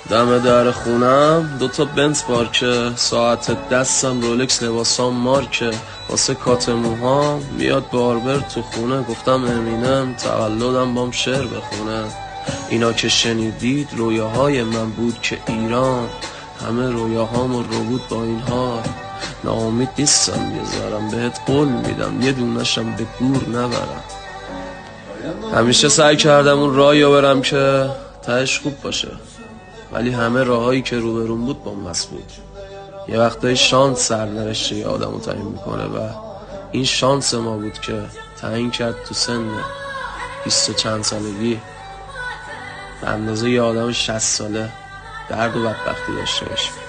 دم در خونم 2 بنز پارکه، ساعت دستم رولکس، لباسام مارکه، واسه کات موهام میاد باربر تو خونه. گفتم امینم تولدم بام شعر بخونه. اینا که شنیدید رویاهای من بود که ایران، همه رویاهامو رو بود با این حال. ناامید نیستم یه ذرم، بهت قول میدم یه دونشم به گور نبرم. همیشه سعی کردم اون راهیو برم که تهش خوب باشه، ولی همه راهایی که روبرون بود بامبس بود. یه وقتای شانس سرنوشت یه آدمو تعیین میکنه و این شانس ما بود که تعیین کرد تو سن 20 و چند سالگی به اندازه یه آدم 60 ساله درد و بدبختی داشته باشه.